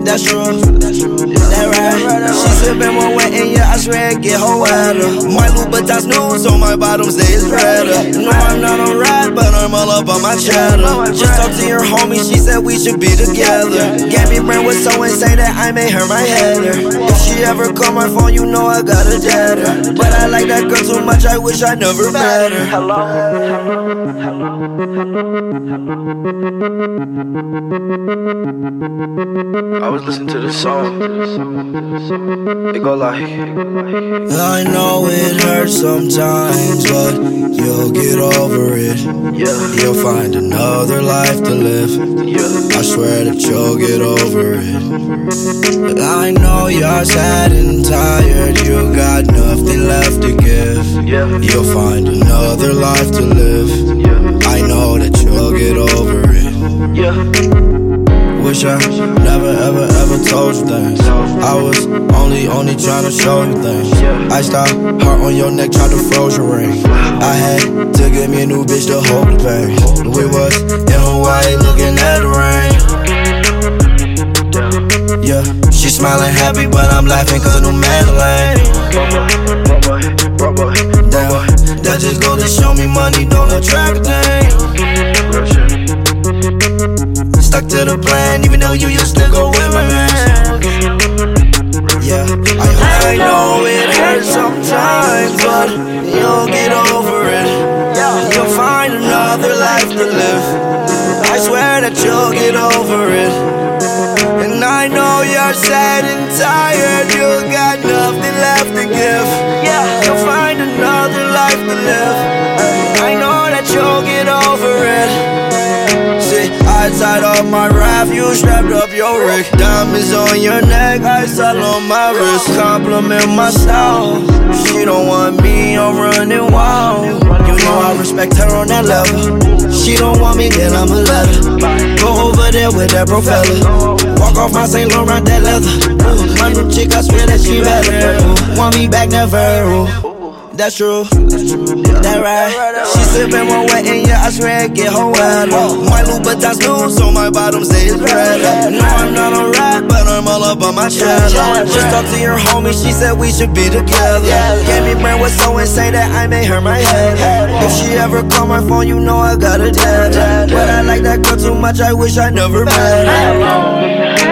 That's true. That right. She sippin' more wet and yeah, I swear it get her wetter. My Louboutins news on my bottom say it's redder. No, I'm not on ride, but I'm all up on my cheddar. Just talked to your homie, she said we should be together. Gave me brain was so insane that I made her my header. If she ever call my phone, you know I got a deader. But I like that girl too much, I wish I never met her. I was listening to the song. It go like, I know it hurts sometimes, but you'll get over it. yeah, You'll find another life to live. yeah, I swear that you'll get over it. I know you're sad and tired, you got nothing left to give. yeah, You'll find another life to live. yeah, I know that you'll get over it. yeah. Wish I never ever told you things. I was only trying to show you things. I stopped, heart on your neck, tried to froze your ring. I had to get me a new bitch to hold the pain. We was in Hawaii looking at the rain. Yeah, she smiling happy, but I'm laughing cause a new Madeline. Damn, that just goes to show me money don't attract a thing. Stuck to the plan, even though you used to go with my man. Yeah, I know it hurts sometimes, but you'll get over it. You'll find another life to live. I swear that you'll get over it. And I know you're sad and tired, you got nothing left to give. You'll find another life to live. I know that you'll get over it. I tied up my raft, you strapped up your rig. Diamonds on your neck, ice all on my wrist. Compliment my style, she don't want me, I'm running wild. You know I respect her on that level. She don't want me, then I'ma let her go over there with that bro fella. Walk off my St. Laurent, that leather. My new chick, I swear that she better. Want me back, never. That's true, that right. She sippin' more wet and yeah, I swear it get her wetter. My Louboutins news on my bottom say it's redder. No, I'm not on ride, but I'm all up on my cheddar. Just talked to your homie, she said we should be together. Gave me brain was so insane that I made her my head. If she ever call my phone, you know I got a dead. But I like that girl too much, I wish I never met her.